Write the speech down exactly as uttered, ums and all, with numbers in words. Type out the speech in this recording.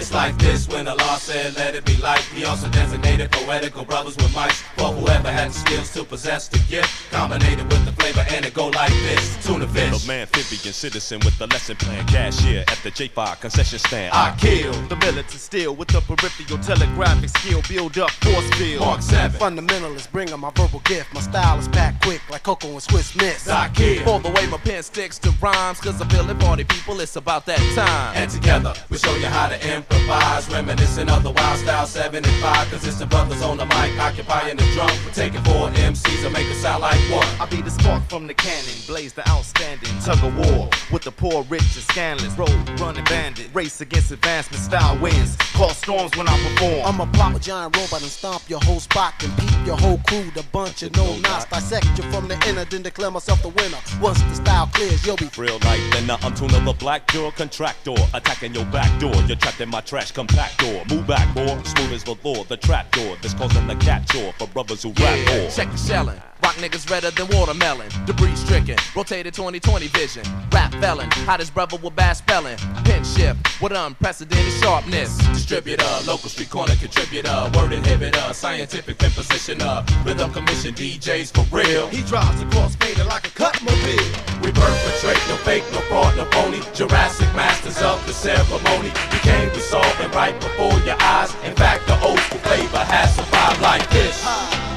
It's like this when Allah said let it be light. He also designated poetical brothers with mics for whoever had the skills to possess the gift, combinated with the flavor, and it go like this. Tuna fish, little man, amphibian citizen with the lesson plan, cashier at the J five concession stand. I kill the militant steel with the peripheral telegraphic skill, build up force field. Mark seven, fundamentalist, bring 'em my verbal gift. My style is packed quick like Coco and Swiss Miss. I kill all the way my pen sticks to rhymes, cause I feel it, party people, it's about that time. And together we show you how to improvise, reminiscing of the wild style seven and five. Cause it's the brothers on the mic occupying the drum. We're taking four M Cs and make it sound like one. I be the spark from the cannon, blaze the outstanding tug of war with the poor, rich, and scandalous. Road running bandit, race against advancement, style wins. Call storms when I perform. I'ma plot with giant robot and stomp your whole spot and peep your whole crew. The bunch of no knots, dissect you from the inner, then declare myself the winner. Once the style clears, you'll be real like then now I'm tuning the black door contractor, attacking your back door. You're trapped in my trash compactor. Move back, boy, smooth as the law, the trap door. This causing the cat chore for brothers who yeah, rap more. Check the shelling. Rock niggas redder than watermelon. Debris stricken, rotated twenty twenty vision. Rap felon, hottest brother with bad spelling. Pin shift with unprecedented sharpness. Distributor, local street corner contributor, word inhibitor, scientific pin positioner, rhythm commission D Js for real. He drives a cross fader like a cut mobile. We perpetrate no fake, no fraud, no phony. Jurassic masters of the ceremony. We came to solve it right before your eyes. In fact, the old school flavor has survived like this.